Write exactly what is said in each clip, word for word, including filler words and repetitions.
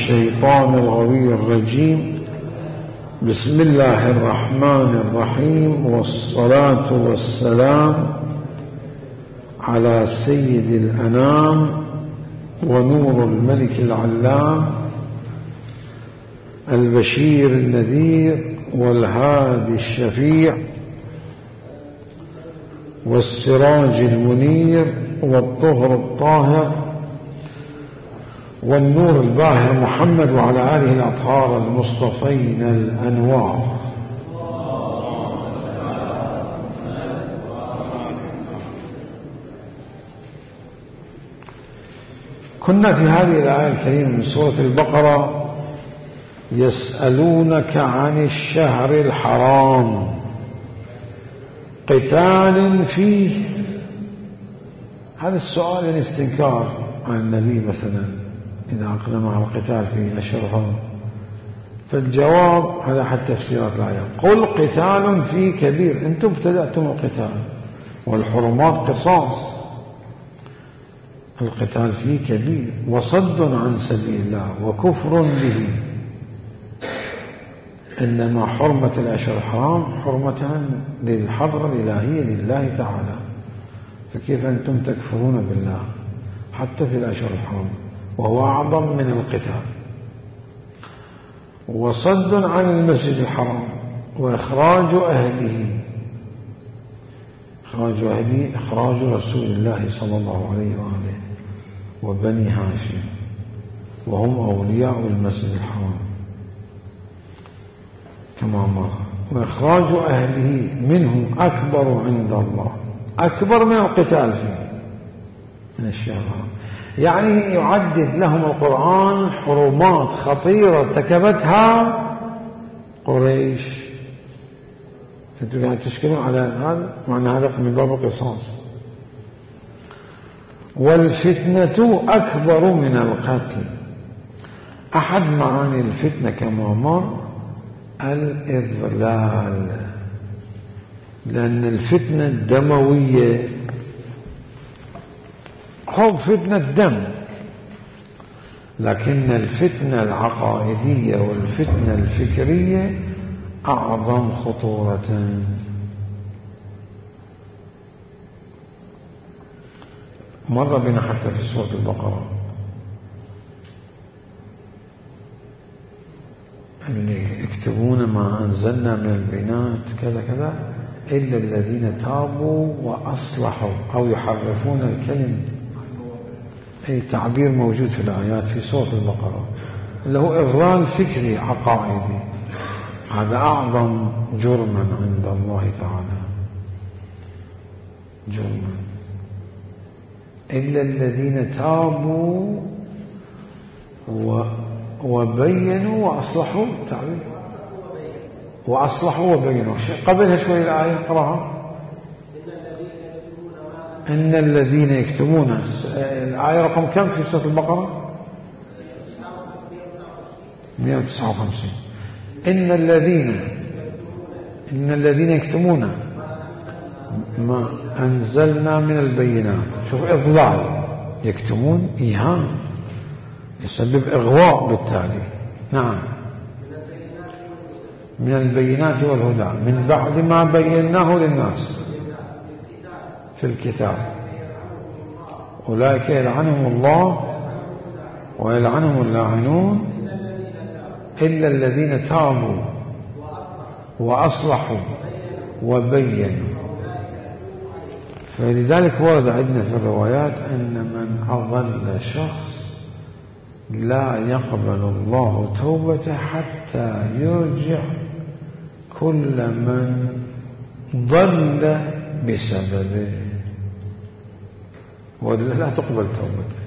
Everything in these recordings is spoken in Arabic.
الشيطان الغوي الرجيم. بسم الله الرحمن الرحيم، والصلاة والسلام على سيد الأنام ونور الملك العلام البشير النذير والهادي الشفيع والسراج المنير والطهر الطاهر والنور الباهر محمد وعلى آله الأطهار المصطفين الأنوار. كنا في هذه الآية الكريمة من سورة البقرة يسألونك عن الشهر الحرام قتال فيه. هذا السؤال الاستنكار عن النبي مثلا إذا أقدم على القتال في أشهر الحرم، فالجواب هذا حتى تفسيرات الآية: قل قتال فيه كبير، أنتم ابتدأتم القتال والحرمات قصاص، القتال فيه كبير وصد عن سبيل الله وكفر به، إنما حرمة الأشهر الحرام حرمة للحضرة الإلهية لله تعالى، فكيف أنتم تكفرون بالله حتى في الأشهر الحرام وهو أعظم من القتال؟ وصد عن المسجد الحرام وإخراج أهله، إخراج أهله إخراج رسول الله صلى الله عليه وآله وبني هاشم وهم أولياء المسجد الحرام كما مر، وإخراج أهله منه أكبر عند الله، أكبر من القتال فيه من الشهر. يعني يعدد لهم القرآن حرمات خطيرة ارتكبتها قريش، فأنتم قاعد تشكلون على هذا، معنى هذا من باب القصاص. والفتنة أكبر من القتل. أحد معاني الفتنة كما مر الإضلال، لأن الفتنة الدموية هو فتنة دم، لكن الفتنة العقائدية والفتنة الفكرية أعظم خطورة. مر بنا حتى في سورة البقرة اللي يكتبون ما أنزلنا من البينات كذا كذا إلا الذين تابوا وأصلحوا، أو يحرفون الكلم، أي تعبير موجود في الآيات في سورة البقرة اللي هو إضلال فكري عقائدي، هذا أعظم جرما عند الله تعالى، جرما. إلا الذين تابوا و وبينوا وأصلحوا، تعبير وأصلحوا وبينوا. قبلها شوي الآية اقرأها: إن الذين يكتمون. الآية رقم كم في سورة البقرة؟ مئة وتسعة وخمسين. إن الذين إن الذين يكتمون ما أنزلنا من البينات. شوف، إضلال، يكتمون إيهام يسبب إغواء بالتالي. نعم، من البينات والهدى من بعد ما بيناه للناس في الكتاب أولئك يلعنهم الله ويلعنهم اللاعنون إلا الذين تابوا وأصلحوا وبينوا. فلذلك ورد عندنا في الروايات أن من أضل شخص لا يقبل الله توبته حتى يرجع كل من ضل بسببه، ولا لا تقبل توبته.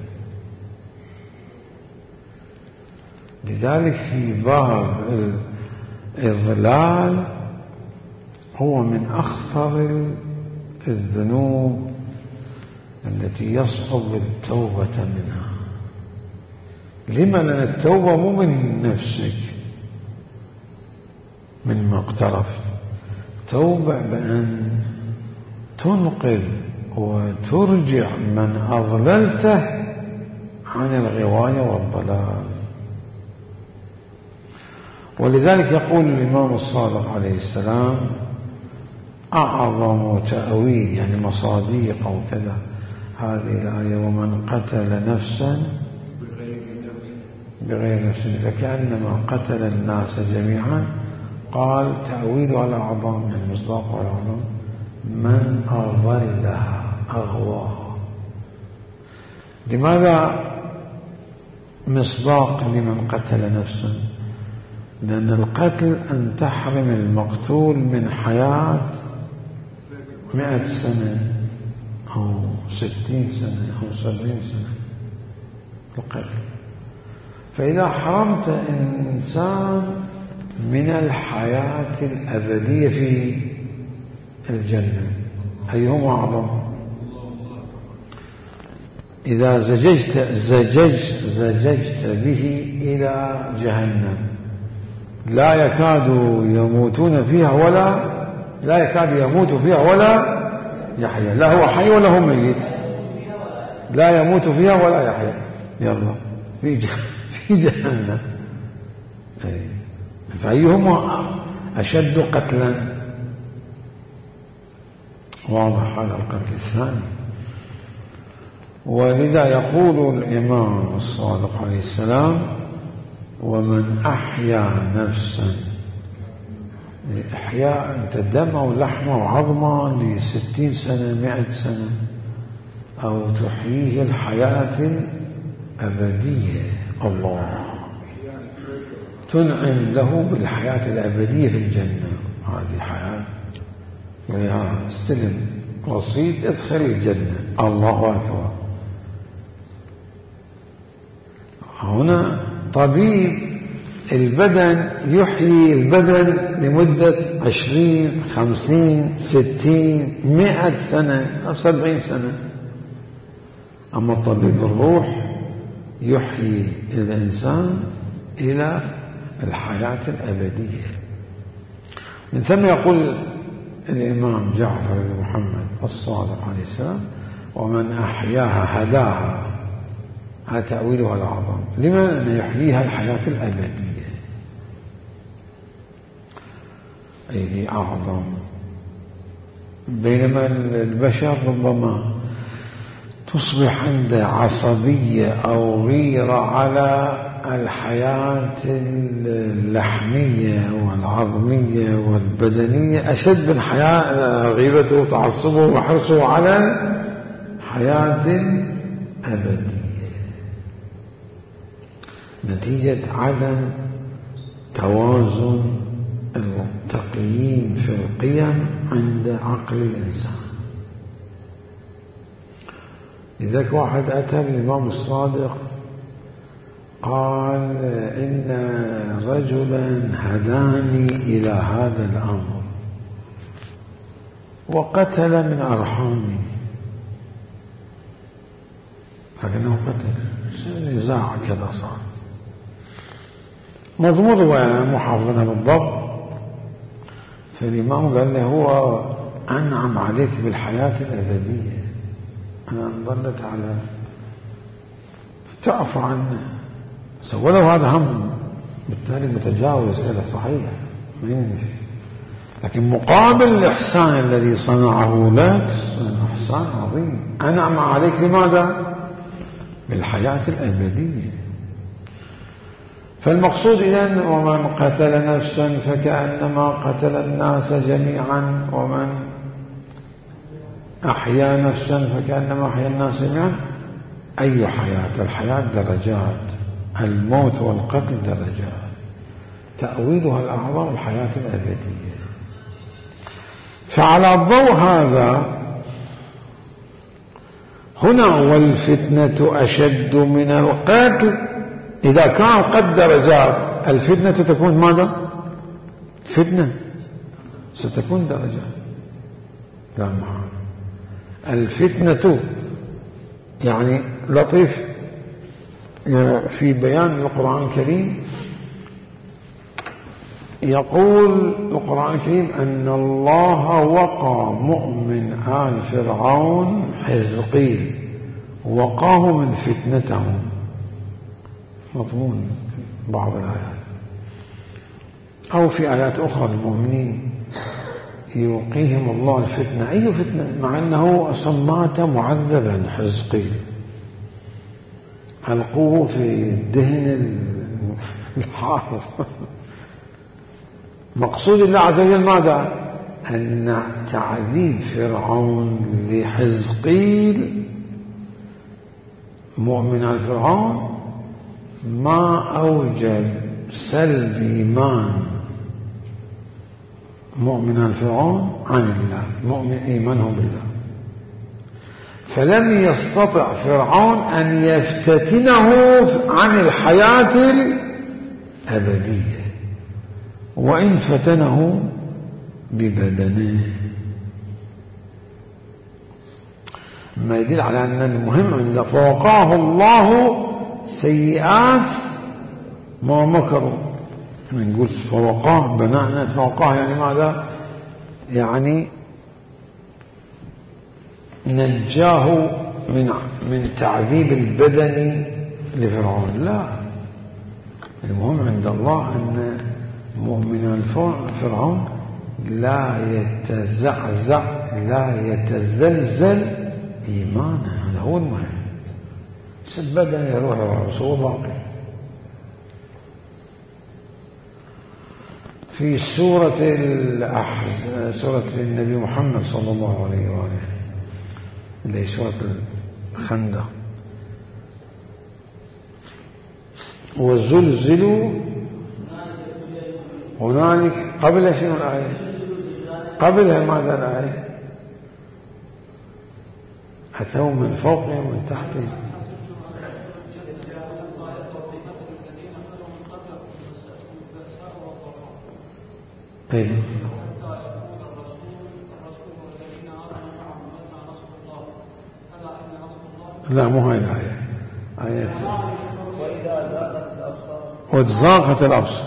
لذلك في باب الإضلال هو من أخطر الذنوب التي يصعب التوبة منها. لما؟ لأن التوبة مو من نفسك مما اقترفت، توبة بأن تنقذ وترجع من أضللته عن الغواية والضلال. ولذلك يقول الإمام الصادق عليه السلام أعظم تأويل يعني مصاديق أو كذا هذه الآية ومن قتل نفسا بغير نفس فكأنما قتل الناس جميعا. قال تأويلها الأعظم يعني مصداقها الأعظم من أضلها أغواها. لماذا مصداق لمن قتل نفسا؟ لأن القتل أن تحرم المقتول من حياة مئة سنة أو ستين سنة أو سبعين سنة القتل. فإذا حرمت إنسان من الحياة الأبدية في الجنة أيهما أعظم؟ إذا زججت زججت زججت به إلى جهنم لا يكاد يموتون فيها ولا لا يكاد يموت فيها ولا يحيى، لا هو حي ولا هو ميت، لا يموت فيها ولا يحيى. يلا في في جهنم. فأيهما أشد قتلا؟ واضح هذا القتل الثاني. ولذا يقول الإمام الصادق عليه السلام ومن أحيا نفسا، إحياء أنت دم أو لحمة وعظمة لستين سنة مئة سنة، أو تحييه الحياة الأبدية. الله تنعم له بالحياة الأبدية في الجنة. هذه حياة ويا استلم رصيد ادخل الجنة. الله أكبر. هنا طبيب البدن يحيي البدن لمدة عشرين خمسين ستين مئة سنة أو سبعين سنة، أما طبيب الروح يحيي الإنسان إلى الحياة الأبدية. من ثم يقول الإمام جعفر بن محمد الصادق عليه السلام ومن أحياها هداها. هذا تأويلها الأعظم. لمن أن يحييها الحياة الأبدية، أي أعظم. بينما البشر ربما تصبح عنده عصبية أو غيرة على الحياة اللحمية والعظمية والبدنية أشد من حياة غيرته وتعصبه وحرصه على حياة أبدية، نتيجة عدم توازن التقييم في القيم عند عقل الإنسان. لذلك واحد أتى الإمام الصادق قال إن رجلا هداني إلى هذا الأمر وقتل من أرحامي، لكنه قتل نزاع كذا صار مضمون وأنا محافظنا بالضبط. فالإمام قال له هو أنعم عليك بالحياة الأبدية، أنا انضلت على تعفو عنه سوى له هذا هم بالتالي متجاوز إلى صحيح ما يمشي، لكن مقابل الإحسان الذي صنعه لك إحسان عظيم أنعم عليك بماذا؟ بالحياة الأبدية. فالمقصود إذن ومن قتل نفسا فكأنما قتل الناس جميعا، ومن أحيا نفسا فكأنما أحيا الناس جميعا. أي حياة؟ الحياة درجات، الموت والقتل درجات، تأويلها الأعظم الحياة الأبدية. فعلى ضوء هذا هنا والفتنة أشد من القتل. إذا كان قد درجات الفتنة تكون ماذا؟ فتنة ستكون درجات لا محال. الفتنة يعني لطيف في بيان القرآن الكريم، يقول القرآن الكريم أن الله وقى مؤمن آل فرعون حزقيل وقاه من فتنتهم، مضمون بعض الآيات. أو في آيات أخرى المؤمنين يوقيهم الله الفتنة. أي فتنة؟ مع أنه أصلا مات معذبا حزقيل، ألقوه في الدهن الحار. مقصود الله عز وجل ماذا؟ أن تعذيب فرعون لحزقيل مؤمن الفرعون ما أوجب سلب إيمان مؤمن الفرعون عن الله، مؤمن إيمانه بالله، فلم يستطع فرعون أن يفتتنه عن الحياة الأبدية، وإن فتنه ببدنه. ما يدل على أن المهم عند فوقاه الله سيئات ما مكروا. نقول فوقاه بناء فوقاه يعني ماذا؟ يعني نجاه من من تعذيب البدن لفرعون. لا، المهم عند الله أن مؤمن فرعون لا يتزعزع لا يتزلزل إيمانه، هذا هو المهم. البدن يروح ورسوله باقي. في سورة الأحزاب، سورة النبي محمد صلى الله عليه وآله، اللي هي سورة الخندق، وزلزلوا هنالك. قبل شنو الآية؟ قبلها ماذا الآية؟ أتوا من فوقهم ومن تحتهم. طيب. لا، مو هاي الآية. آية وإذا زاغت الأبصار وتزاغت الأبصار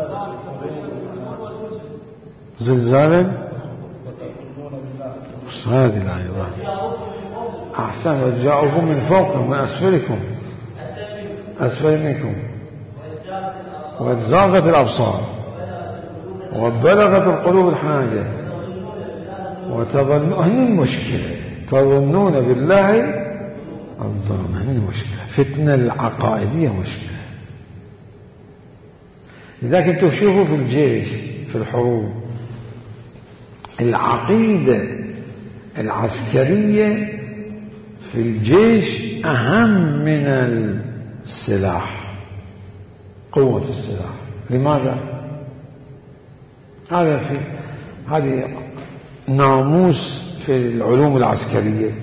زلزالا. هذه الآية أحسن. وجاءوكم من فوقكم من أسفلكم أسفل منكم وتزاغت الأبصار وبلغت القلوب الحاجة وتظنون. هني المشكلة، تظنون بالله الظن. هني المشكلة، فتنة العقائدية مشكلة. لذلك انتم تشوفوا في الجيش في الحروب العقيدة العسكرية في الجيش أهم من السلاح، قوة السلاح. لماذا؟ هذا في هذه ناموس في العلوم العسكرية،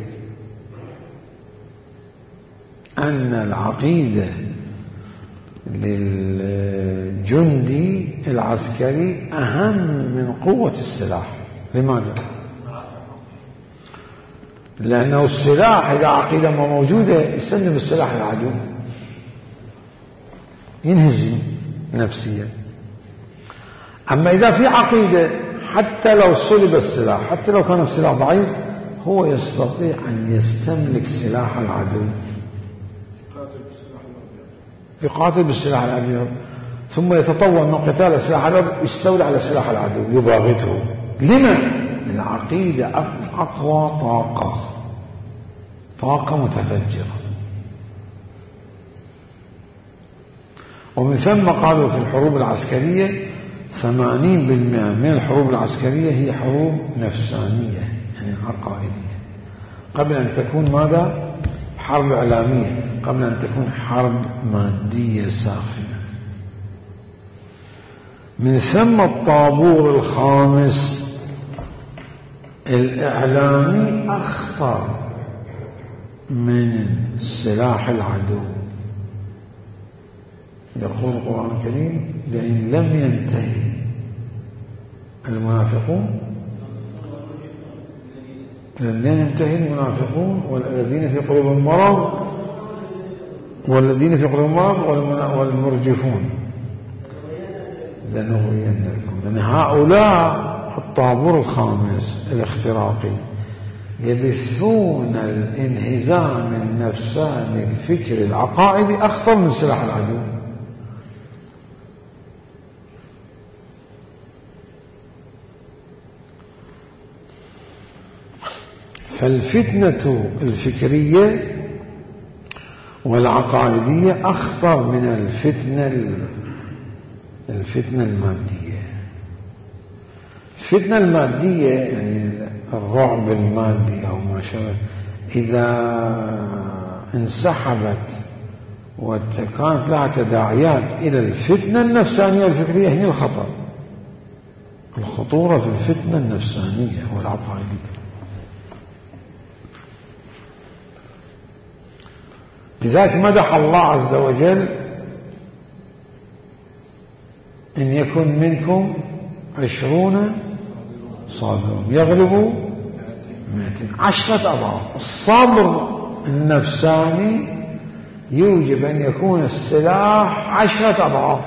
أن العقيدة للجندي العسكري أهم من قوة السلاح. لماذا؟ لأنه السلاح إذا عقيدة ما موجودة يسلم السلاح العدو، ينهزم نفسيا. أما إذا في عقيدة حتى لو صلب السلاح، حتى لو كان السلاح ضعيف، هو يستطيع أن يستملك سلاح العدو، يقاتل بالسلاح الأبيض، ثم يتطور من قتال السلاح الأبيض يستولي على سلاح العدو يباغته. لما؟ العقيدة أقوى طاقة، طاقة متفجرة. ومن ثم قالوا في الحروب العسكرية ثمانين بالمئة من الحروب العسكرية هي حروب نفسانية، يعني عقائدية، قبل أن تكون ماذا؟ حرب إعلامية، قبل أن تكون حرب مادية ساخنة. من ثم الطابور الخامس الإعلامي أخطر من سلاح العدو. يقول القرآن الكريم: لئن لم ينتهي المنافقون لن ينتهي المنافقون والذين في قلوبهم مرض والذين في قلوبهم مرض والمرجفون لنغوينكم. لأن هؤلاء الطابور الخامس الاختراقي يبثون الانهزام النفساني الفكري العقائدي أخطر من سلاح العدو. فالفتنة الفكرية والعقائدية أخطر من الفتنة الفتنة المادية. الفتنة المادية يعني الرعب المادي أو ما شابه، إذا انسحبت وكانت لها تداعيات إلى الفتنة النفسانية والفكرية، هي الخطر. الخطورة في الفتنة النفسانية والعقائدية. لذلك مدح الله عز وجل إن يكن منكم عشرون صابرون يغلبوا مئتين، عشرة أضعاف. الصبر النفساني يوجب أن يكون السلاح عشرة أضعاف.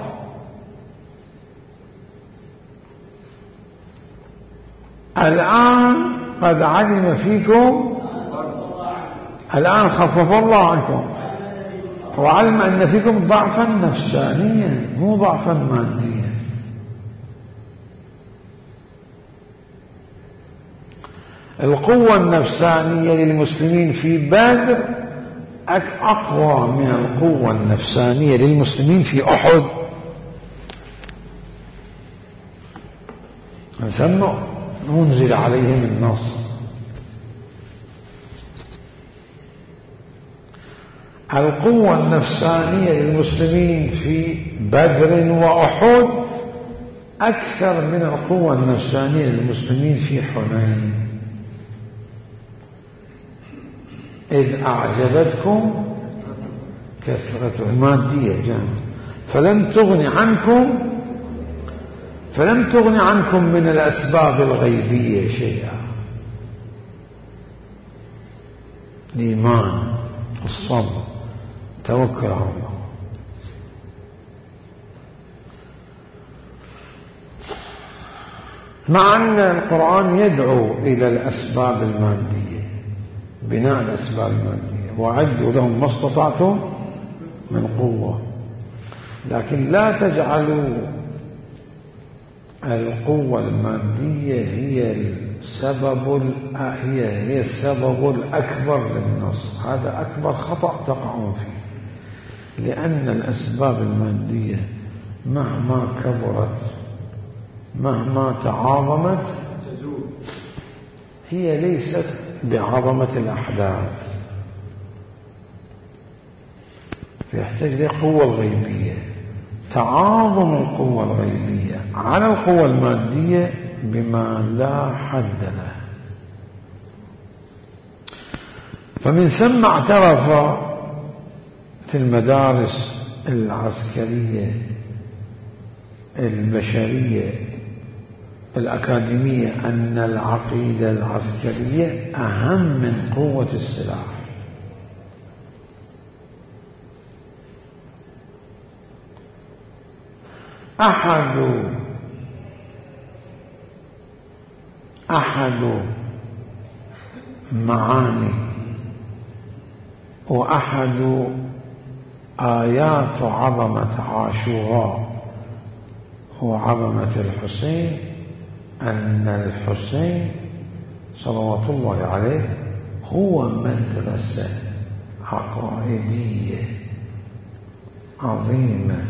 الآن قد علم فيكم، الآن خفف الله عنكم وعلم أن فيكم ضعفا نفسانيا مو ضعفا ماديا. القوة النفسانية للمسلمين في بدر أقوى من القوة النفسانية للمسلمين في أحد. ثم ننزل عليهم النصر. القوة النفسانية للمسلمين في بدر وأحد أكثر من القوة النفسانية للمسلمين في حنين. إذ أعجبتكم كثرة المادية جانب فلم تغن عنكم فلم تغن عنكم من الأسباب الغيبية شيئا. الإيمان، الصبر، توكل على الله. مع أن القرآن يدعو إلى الأسباب المادية، بناء الأسباب المادية، وأعدوا لهم ما استطعتم من قوة، لكن لا تجعلوا القوة المادية هي السبب هي هي السبب الأكبر للنصر. هذا أكبر خطأ تقعون فيه، لأن الأسباب المادية مهما كبرت مهما تعاظمت هي ليست بعظمة الأحداث، فيحتاج للقوة الغيبية. تعاظم القوة الغيبية على القوة المادية بما لا حد له. فمن ثم اعترف في المدارس العسكرية البشرية الأكاديمية أن العقيدة العسكرية أهم من قوة السلاح. أحد أحد معاني وأحد آيات عظمة عاشوراء وعظمة الحسين أن الحسين صلوات الله عليه هو مدرسة عقائدية عظيمة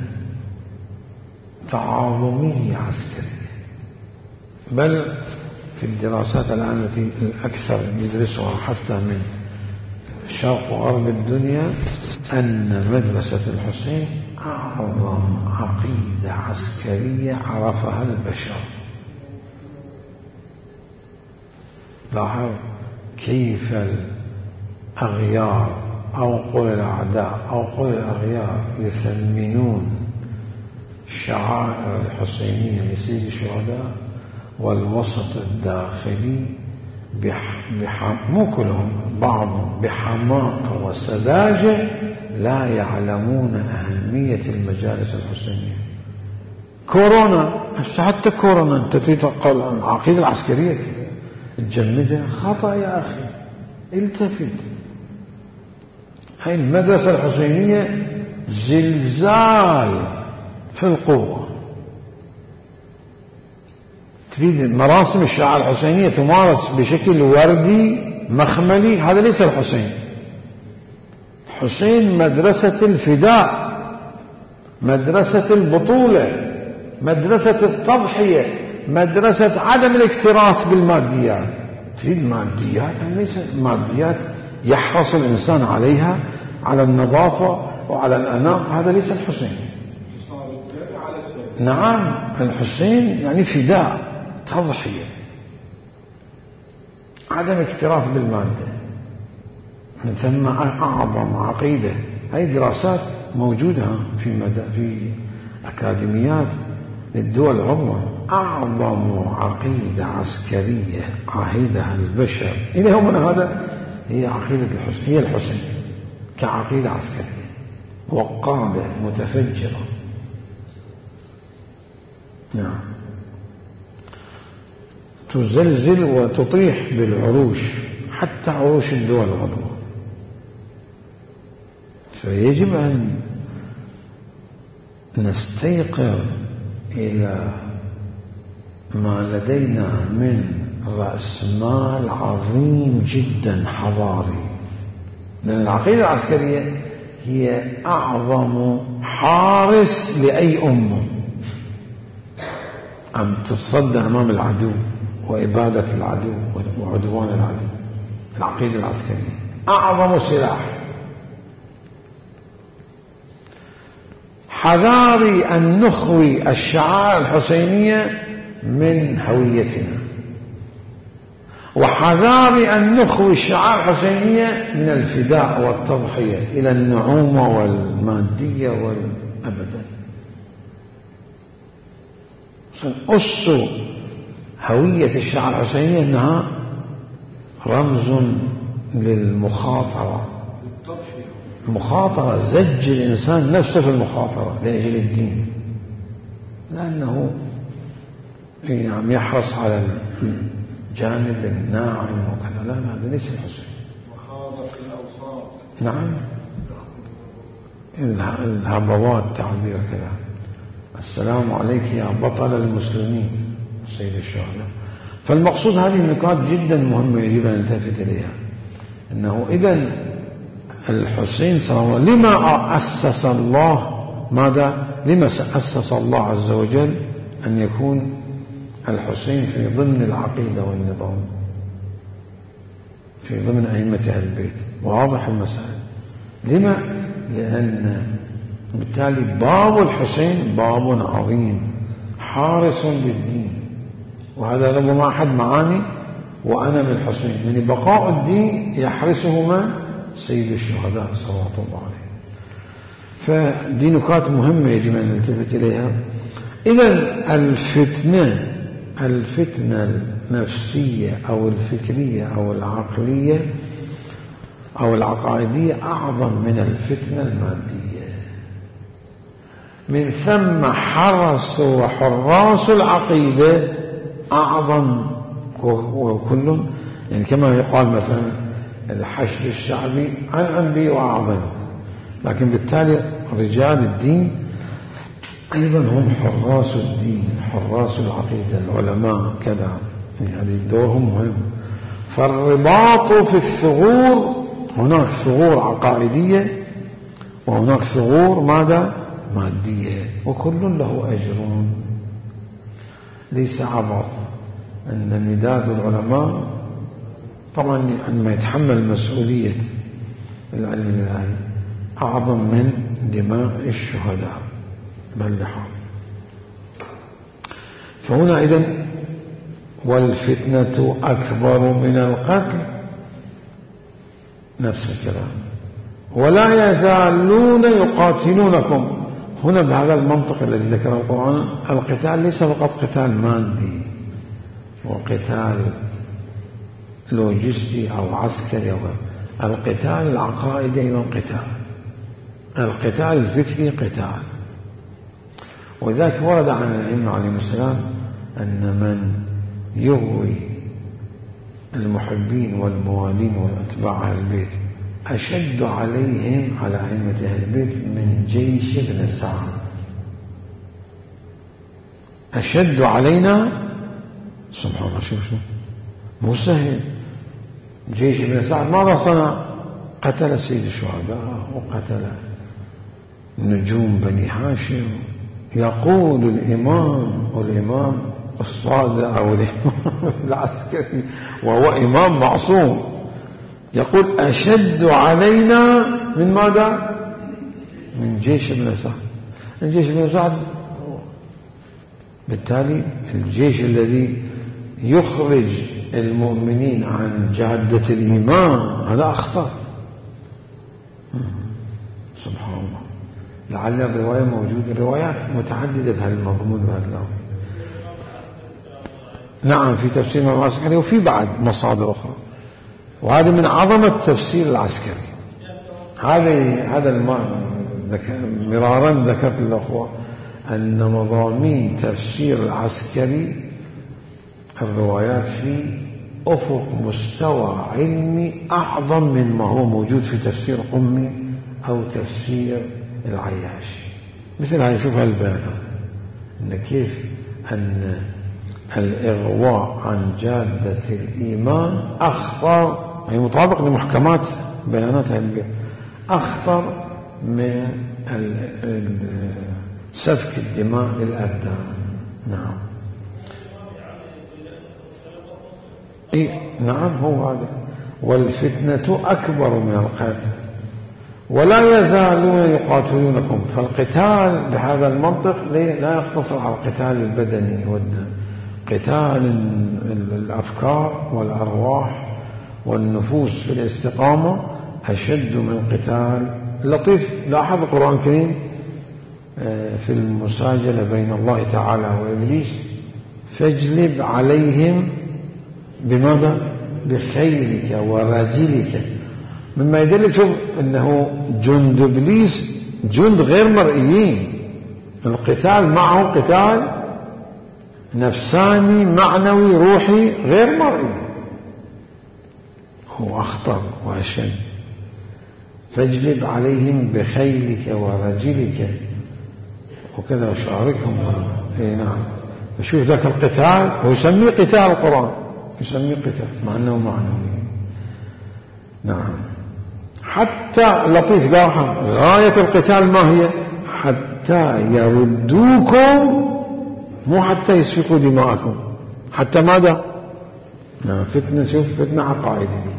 تعاظمية عسكرية. بل في الدراسات الآن التي الأكثر يدرسها حتى من شرق وغرب الدنيا أن مدرسة الحسين أعظم عقيدة عسكرية عرفها البشر. لاحظ كيف الأغيار أو قل الأعداء أو قل الأغيار يثمنون الشعائر الحسينية لسيد الشهداء، والوسط الداخلي بح... مو كلهم بعضهم بحماقة وسذاجة لا يعلمون أهمية المجالس الحسينية. كورونا، حتى كورونا أنت تقول عن العقيدة العسكرية تجمدها، خطأ يا أخي، التفت. هاي المدرسة الحسينية زلزال في القوة. تريد مراسم الشعائر الحسينية تمارس بشكل وردي مخملي هذا ليس الحسين. حسين مدرسة الفداء، مدرسة البطولة، مدرسة التضحية، مدرسة عدم الاكتراث بالماديات. تريد ماديات؟ هذه ليست ماديات يحرص الإنسان عليها، على النظافة وعلى الأناق، هذا ليس الحسين. نعم، الحسين يعني فداء، تضحية، عدم اكتراث بالمادة. من ثم أعظم عقيدة، هذه دراسات موجودة في مدى في أكاديميات للدول العظمى، أعظم عقيدة عسكرية عهدها البشر إلى يومنا هذا هي عقيدة الحسين، هي الحسين كعقيدة عسكرية وقادة متفجرة. نعم، تزلزل وتطيح بالعروش، حتى عروش الدول العظمى. فيجب أن نستيقظ إلى ما لدينا من رأس مال عظيم جدا حضاري، لأن العقيدة العسكرية هي أعظم حارس لأي أمة أن تتصدى أمام العدو وإبادة العدو وعدوان العدو. العقيدة العسكرية أعظم سلاح. حذاري أن نخوي الشعائر الحسينية من هويتنا، وحذاري أن نخوي الشعائر الحسينية من الفداء والتضحية إلى النعومة والمادية والأبدا. أس هوية الشعائر الحسينية أنها رمز للمخاطرة، مخاطرة، زج الإنسان نفسه في المخاطرة لأجل الدين، لأنه يعني يحرص على الجانب الناعم وكذا. لا، هذا ليس الحسين. مخاضة في الأوساط. نعم، الهبوات تعبير كذا. السلام عليك يا بطل المسلمين سيد الشهداء. فالمقصود هذه النقاط جدا مهمة يجب أن نلتفت إليها، أنه إذن الحسين صلى الله عليه وسلم لما أسس الله، ماذا لما أسس الله عز وجل أن يكون الحسين في ضمن العقيدة والنظام، في ضمن أئمة أهل البيت؟ واضح المسائل. لما؟ لأن بالتالي باب الحسين باب عظيم حارس للدين، وهذا ربما أحد معاني وأنا من الحسين، يعني بقاء الدين يحرسه من؟ سيد الشهداء صلوات الله عليه. فدي نقاط مهمة يجب أن نلتفت إليها. إذن الفتنة الفتنة النفسية أو الفكرية أو العقلية أو العقائدية أعظم من الفتنة المادية. من ثم حرس وحراس العقيدة أعظم، وكل يعني كما يقال مثلا الحشد الشعبي عن أنبي وأعظم، لكن بالتالي رجال الدين أيضا هم حراس الدين، حراس العقيدة، العلماء كذا، يعني هذه دورهم مهم. فالرباط في الثغور، هناك ثغور عقائدية وهناك ثغور ماذا؟ مادية، وكل له أجر. ليس عبط أن مداد العلماء طبعا عندما يتحمل مسؤولية العلم الإلهي أعظم من دماء الشهداء بل لحال. فهنا إذن والفتنة أكبر من القتل، نفس الكلام. ولا يزالون يقاتلونكم، هنا بهذا المنطق الذي ذكره القرآن القتال ليس فقط قتال مادي وقتال لوجستي أو عسكري، القتال العقائدي أيضا قتال، القتال الفكري قتال. وذلك ورد عن الأئمة عليهم السلام أن من يغوي المحبين والموالين والأتباع أهل البيت أشد عليهم على أئمة أهل البيت من جيش ابن سعد. أشد علينا، سبحان الله، شوف شوف مو سهل. جيش بن سعد ماذا صنع؟ قتل سيد الشهداء وقتل نجوم بني هاشم. يقول الإمام والإمام الصادق أو الإمام العسكري وهو إمام معصوم يقول أشد علينا من ماذا؟ من جيش ابن سعد. الجيش ابن سعد بالتالي الجيش الذي يخرج المؤمنين عن جادة الإيمان هذا أخطر. سبحان الله. لعل الرواية موجودة، الروايات متعددة بهذا المضمون بهذا اللون. نعم في تفسير الإمام العسكري وفي بعد مصادر أخرى، وهذا من عظمة تفسير العسكري. هذا هذا مرارا ذكرت للأخوة أن مضامين تفسير العسكري الروايات في أفق مستوى علمي أعظم من ما هو موجود في تفسير قمي أو تفسير العياشي. مثل هذه شوف هالبيان أن كيف أن الإغواء عن جادة الإيمان أخطر، أي مطابق لمحكمات بيانات هالبيان، أخطر من سفك الدماء للأبدان. نعم إيه نعم هو هذا. والفتنة أكبر من القتل ولا يزالون يقاتلونكم. فالقتال بهذا المنطق لا يقتصر على القتال البدني والدم، قتال الأفكار والأرواح والنفوس في الاستقامة أشد من قتال. لطيف لاحظ القرآن الكريم في المساجلة بين الله تعالى وإبليس فاجلب عليهم بماذا؟ بخيلك ورجلك، مما يدل شوف أنه جند إبليس جند غير مرئيين. القتال معه قتال نفساني معنوي روحي غير مرئي، هو أخطر وأشد. فاجلب عليهم بخيلك ورجلك وكذا شاركهم. اي نعم. شوف ذاك القتال هو يسميه قتال، القرآن يسميه قتال مع أنه معنوي. نعم. حتى لطيف لاحظ غاية القتال ما هي؟ حتى يردوكم، مو حتى يسفكوا دماءكم. حتى ماذا؟ نعم. فتنة، شوف فتنة عقائدية،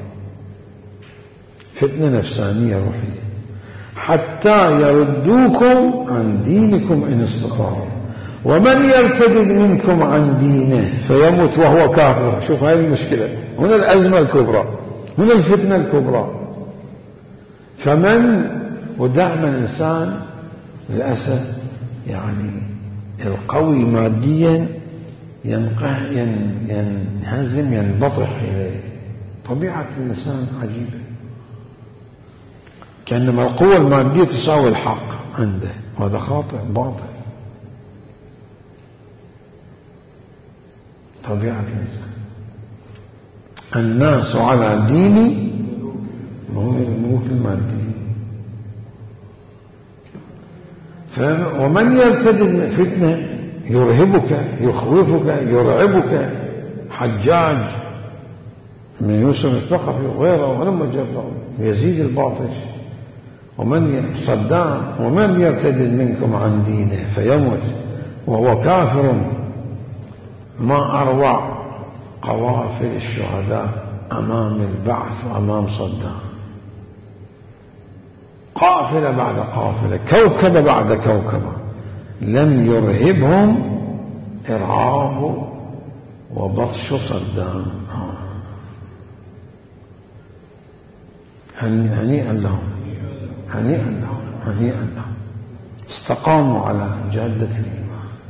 فتنة نفسانية روحية. حتى يردوكم عن دينكم إن استطاعوا ومن يرتد منكم عن دينه فيموت وهو كافر. شوف هاي المشكلة هنا، الأزمة الكبرى هنا، الفتنة الكبرى. فمن ودائما الإنسان للأسف يعني القوي ماديا ينقه ينهزم ينبطح إليه. طبيعة الإنسان عجيبة، كأنما القوة المادية تساوي الحق عنده، وهذا خاطئ باطل. طبيعة الإنسان الناس على دين الملوك الماديين. ومن يرتد فتنة يرهبك يخوفك يرعبك. حجاج من يوسف الثقفي وغيره ولما جربوا يزيد الباطش. ومن صدام ومن يرتد منكم عن دينه فيموت وهو كافر. ما أروع قوافل الشهداء أمام البعث وأمام صدام، قافلة بعد قافلة، كوكبة بعد كوكبة، لم يرهبهم إرعاب وبطش صدام. هنيئا لهم، هنيئا لهم، هنيئا لهم، استقاموا على جادة الإيمان.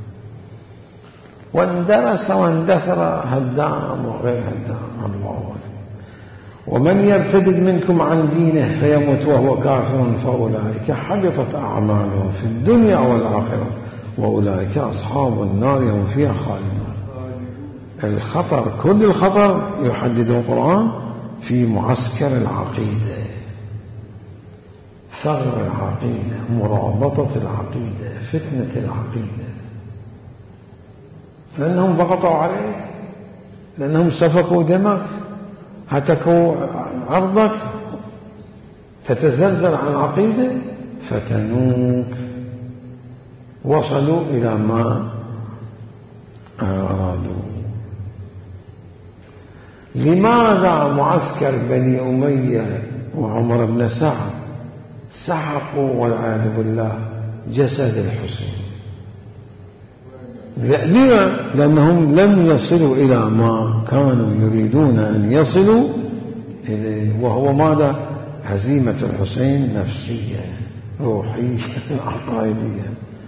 واندرس واندثر هدام وغير هدام. الله أكبر. ومن يرتد منكم عن دينه فيموت وهو كافر فأولئك حبطت أعمالهم في الدنيا والآخرة وأولئك أصحاب النار هم فيها خالدون. الخطر، كل الخطر يحدده القرآن في معسكر العقيدة، ثغر العقيدة، مرابطة العقيدة، فتنة العقيدة. لأنهم ضغطوا عليك، لأنهم سفكوا دمك، هتكو عرضك تتزلزل عن عقيدة فتنوك. وصلوا إلى ما أرادوا. لماذا معسكر بني أمية وعمر بن سعد سحقوا والعياذ بالله جسد الحسين؟ لما؟ لأنهم لم يصلوا إلى ما كانوا يريدون أن يصلوا إليه، وهو ماذا؟ هزيمة الحسين نفسية روحية عقائدية.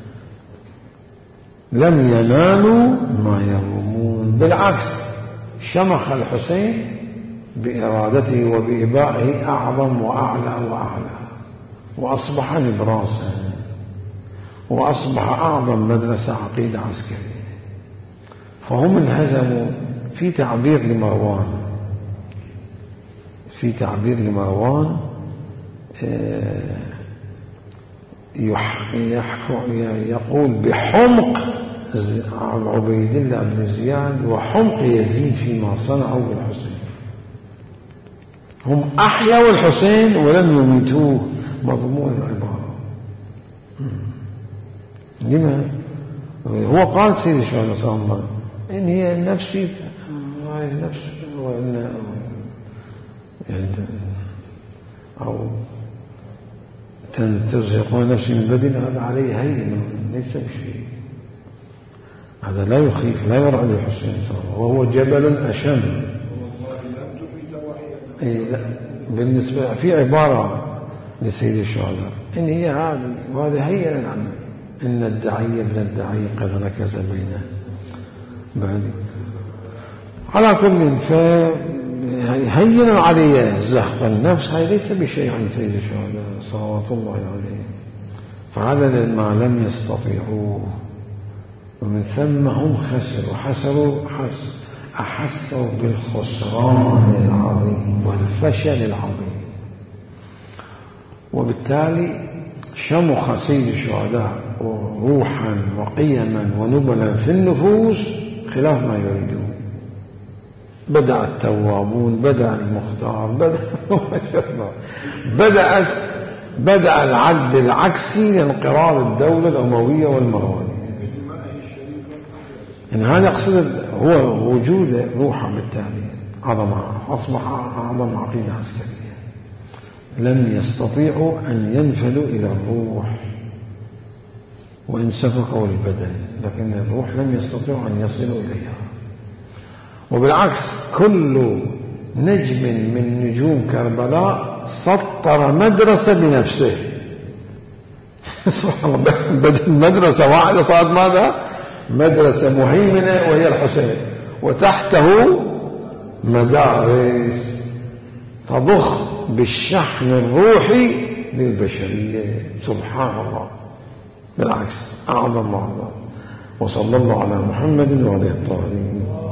لم ينالوا ما يرمون، بالعكس شمخ الحسين بإرادته وبإبائه أعظم وأعلى وأعلى، وأصبح نبراسا، وأصبح أعظم مدرسة عقيدة عسكرية. فهم انهزموا. في تعبير لمروان في تعبير لمروان يقول بحمق عبيد الله بن زياد وحمق يزيد فيما صنعوا بالحسين. هم أحيوا الحسين ولم يميتوه، مضمون العبارة. لما؟ هو قال سيد الشهداء صلى الله عليه وسلم إن هي النفس النفس وإن أو تزهقون نفسي من بدن، هذا عليه هين ليس بشيء، هذا لا يخيف لا يرعب الحسين صلى الله عليه وسلم، وهو جبل أشم. بالنسبة في عبارة لسيد الشهداء إن هي هذه وهذا هين عنه، إن الداعي ابن الداعي قد ركز بينه بعد. على كل فهين عليه زهق النفس، هذا ليس بشيء عن سيد الشهداء صلوات الله عليه. فهذا ما لم يستطيعوه، ومن ثم هم خسروا حسروا حس أحسوا بالخسران العظيم والفشل العظيم. وبالتالي شمخ سيد الشهداء روحا وقيما ونبلا في النفوس خلاف ما يريدون. بدأ التوابون، بدأ المختار، بدأ بدأت بدأ العد العكسي لانقراض الدولة الأموية والمروانية. يعني هذا أقصد هو وجود روحا، بالتالي عظمها أصبح أعظم عقيدة عسكرية. لم يستطيعوا أن ينفذوا إلى الروح وإن سفكوا البدن، لكن الروح لم يستطيعوا أن يصلوا إليها. وبالعكس كل نجم من نجوم كربلاء سطر مدرسة بنفسه. بدل مدرسة واحدة صارت ماذا؟ مدرسة مهيمنة وهي الحسين، وتحته مدارس تضخ بالشحن الروحي للبشرية. سبحان الله، بالعكس أعظم أعظم. وصلى الله على محمد وعلى الطاهرين.